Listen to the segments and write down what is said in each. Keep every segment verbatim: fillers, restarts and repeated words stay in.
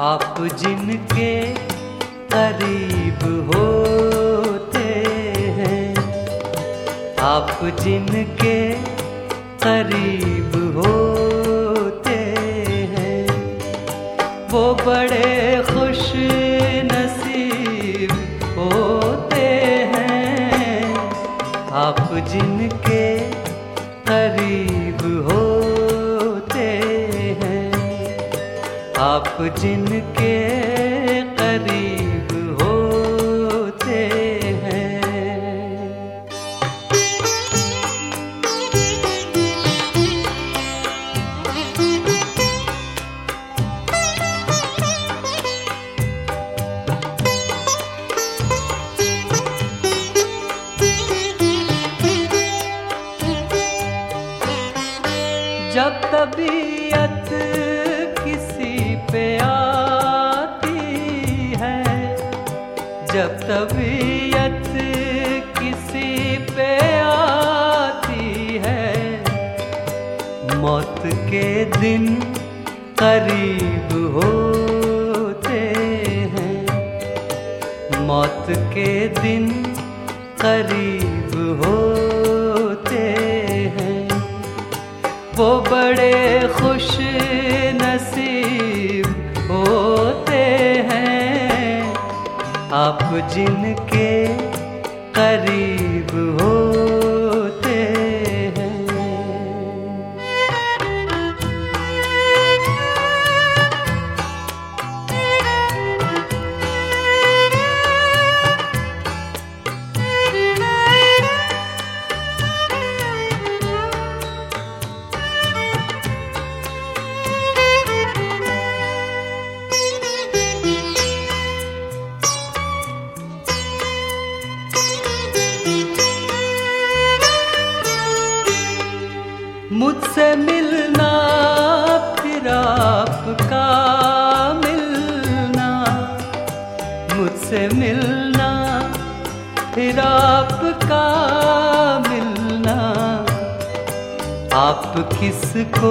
आप जिनके करीब होते हैं, आप जिनके करीब होते हैं, वो बड़े खुश नसीब होते हैं। आप जिनके करीब होते हैं, आप जिनके करीब होते हैं। जब तबीयत किसी पे आती है, जब तबीयत किसी पे आती है, मौत के दिन करीब होते हैं, मौत के दिन करीब होते हैं। वो बड़े खुश नसीब होते हैं, आप जिनके करीब होते हैं। मुझसे मिलना फिर आपका मिलना, मुझसे मिलना फिर आपका मिलना, आप किसको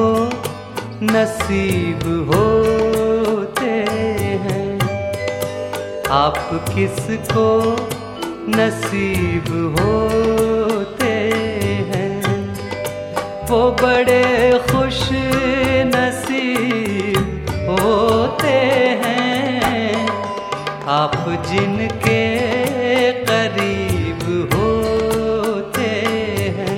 नसीब होते हैं, आप किसको नसीब होते हैं। वो बड़े खुश नसीब होते हैं, आप जिनके करीब होते हैं।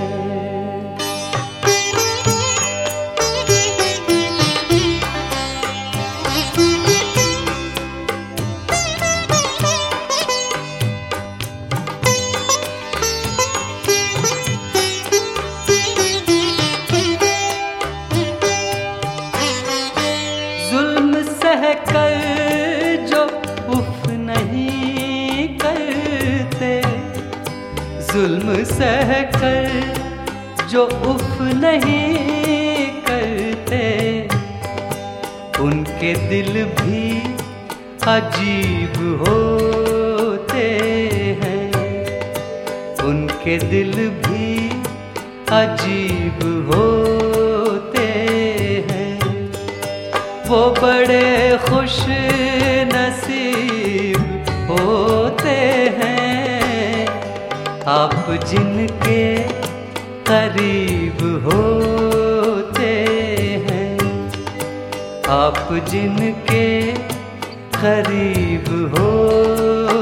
कर जो उफ नहीं करते, जुल्म सह कर जो उफ नहीं करते, उनके दिल भी अजीब होते हैं, उनके दिल भी अजीब होते हैं। वो बड़े खुश नसीब होते हैं, आप जिनके करीब होते हैं, आप जिनके करीब हो